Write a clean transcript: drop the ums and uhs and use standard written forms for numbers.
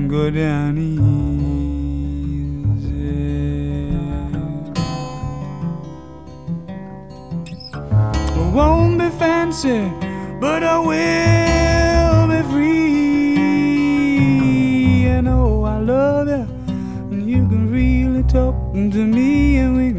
go down easy. I won't be fancy, but I will be free. And oh, I love you, and you can really talk to me, and we